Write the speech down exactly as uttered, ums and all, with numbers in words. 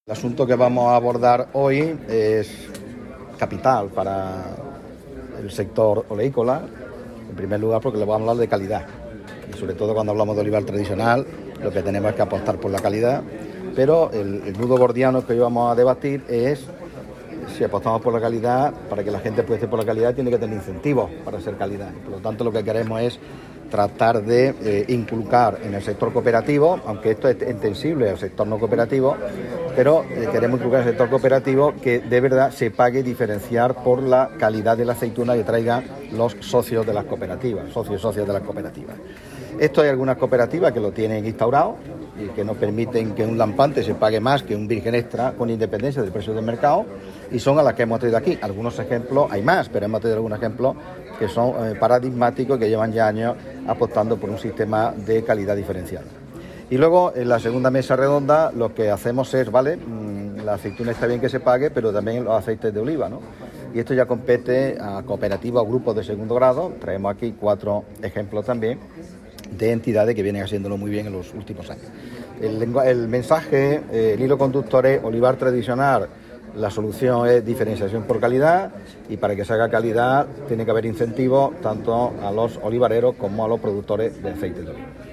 El asunto que vamos a abordar hoy es capital para el sector oleícola, en primer lugar porque le vamos a hablar de calidad. Y sobre todo cuando hablamos de olivar tradicional, lo que tenemos es que apostar por la calidad, pero el, el nudo gordiano que hoy vamos a debatir es si apostamos por la calidad. Para que la gente apueste por la calidad tiene que tener incentivos para ser calidad. Por lo tanto, lo que queremos es tratar de eh, inculcar en el sector cooperativo, aunque esto es extensible al sector no cooperativo, pero eh, queremos inculcar en el sector cooperativo que de verdad se pague diferenciar por la calidad de la aceituna que traigan los socios de las cooperativas, socios y socias de las cooperativas. Esto hay algunas cooperativas que lo tienen instaurado y que nos permiten que un lampante se pague más que un virgen extra con independencia del precio del mercado, y son a las que hemos traído aquí. Algunos ejemplos, hay más, pero hemos traído algunos ejemplos que son eh, paradigmáticos y que llevan ya años apostando por un sistema de calidad diferencial. Y luego, en la segunda mesa redonda, lo que hacemos es, vale, mmm, la aceituna está bien que se pague, pero también los aceites de oliva, ¿no? Y esto ya compete a cooperativas o grupos de segundo grado. Traemos aquí cuatro ejemplos también de entidades que vienen haciéndolo muy bien en los últimos años. El, el mensaje, eh, el hilo conductor es olivar tradicional. La solución es diferenciación por calidad, y para que se haga calidad tiene que haber incentivos tanto a los olivareros como a los productores de aceite de oliva.